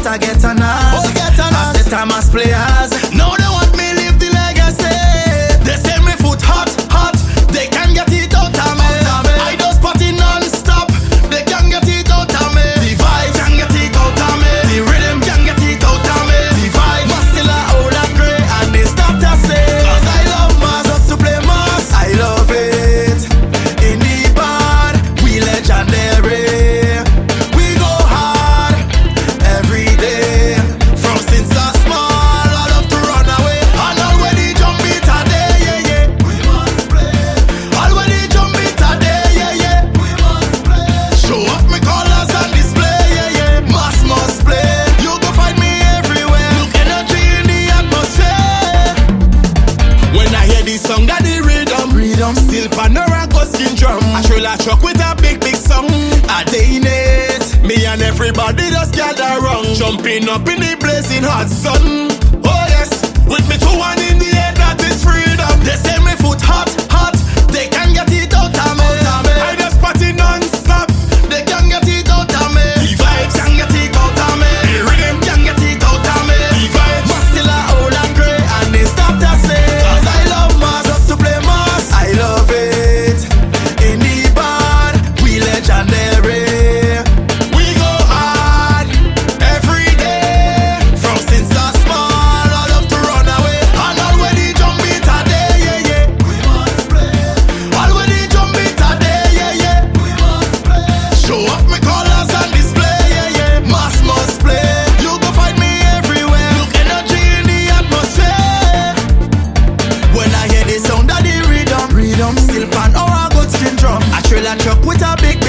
I get an ass. I set time as players. Now they want me live the legacy. They say me foot hot, hot. They can't get it out of me. I just party non-stop. They can't get it out of me. The vibe can't get it out of me. The rhythm can't get it out of me. The vibe was still a old and grey, and they stop to say, cause I love mass, up to play mass. I love it. In the band, we legendary. We go hard every day. From since I small, I love to run away. And already jump it a day, yeah, yeah. We must play. Already jump it a day, yeah, yeah. We must play. Show off my colors and display, yeah, yeah. Mass must play. You go find me everywhere. Look energy in the atmosphere. When I hear this song, that the rhythm. Still Pandora go skin drum. I should a truck with a big, big song. A day in it. Me and everybody just gather round. Jumping up in the blazing hot sun. Oh yes, with me two one in the air, that is freedom. They say me foot hot, hot. They can't get it out of me. I just party non-stop. They can't get it out of me. The vibes can't get it out of me. The rhythm can't get it out of me. The vibes must still a old and grey, and they stop to say, cause I love mass, up to play mass. I love it. In the band, we legendary. We go hard every day. From since I small, I love to run away. And already jump it a day, yeah, yeah. We must play. Already jump it a day, yeah, yeah. We must play. Show off my colors and display, yeah, yeah. Mass must play. You go find me everywhere. Look energy in the atmosphere. When I hear the sound of the rhythm, still pan or a good skin drum. I trail a truck with a big